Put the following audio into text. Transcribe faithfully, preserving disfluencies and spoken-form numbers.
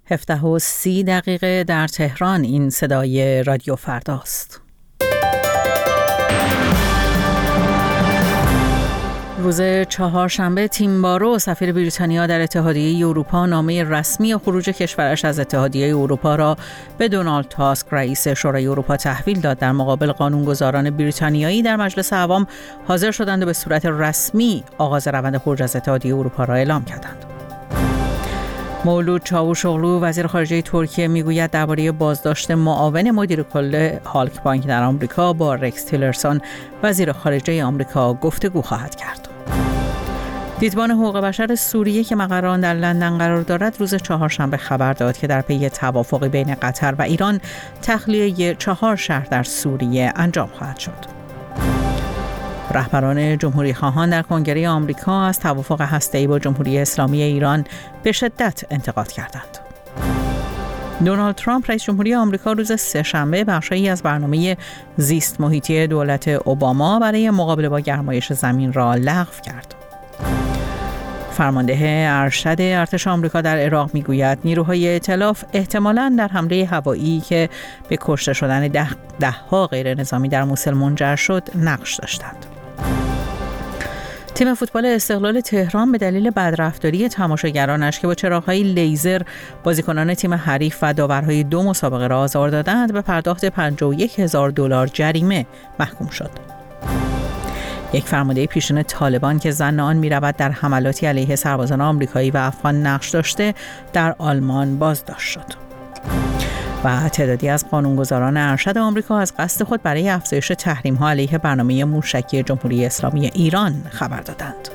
هفده و سی دقیقه در تهران. این صدای رادیو فرداست. روز چهارشنبه تیم بارو سفیر بریتانیا در اتحادیه اروپا نامه رسمی خروج کشورش از اتحادیه اروپا را به دونالد تاسک رئیس شورای اروپا تحویل داد. در مقابل قانونگذاران بریتانیایی در مجلس عوام حاضر شدند و به صورت رسمی آغاز روند خروج از اتحادیه اروپا را اعلام کردند. مولود چاوشوغلو وزیر خارجه ترکیه میگوید درباره بازداشت معاون مدیر کل هالک بانک در آمریکا با رکس تیلرسون وزیر خارجه آمریکا گفتگو خواهد کرد. دیدبان حقوق بشر سوریه که مقر آن در لندن قرار دارد روز چهارشنبه خبر داد که در پی توافقی بین قطر و ایران تخلیه چهار شهر در سوریه انجام خواهد شد. رهبران جمهوری خواهان در کنگره آمریکا از توافق هسته‌ای با جمهوری اسلامی ایران به شدت انتقاد کردند. دونالد ترامپ رئیس جمهوری آمریکا روز سه‌شنبه بخشی از برنامه زیست محیطی دولت اوباما برای مقابله با گرمایش زمین را لغو کرد. فرمانده ارشد ارتش آمریکا در عراق میگوید نیروهای ائتلاف احتمالاً در حمله هوایی که به کشته شدن ده ده‌ها غیر نظامی در موسل منجر شد نقش داشتند. تیم فوتبال استقلال تهران به دلیل بدرفتاری تماشاگرانش که با چراغ‌های لیزر بازیکنان تیم حریف و داورهای دو مسابقه را آزار دادند به پرداخت پنجاه و یک هزار دلار جریمه محکوم شد. یک فرمانده پیشین طالبان که ظن آن می‌رود در حملاتی علیه سربازان آمریکایی و افغان نقش داشته در آلمان بازداشت شد. و تعدادی از قانونگذاران ارشد آمریکا از قصد خود برای افزایش تحریم‌ها علیه برنامه موشکی جمهوری اسلامی ایران خبر دادند.